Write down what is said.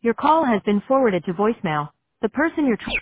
Your call has been forwarded to voicemail. The person you're trying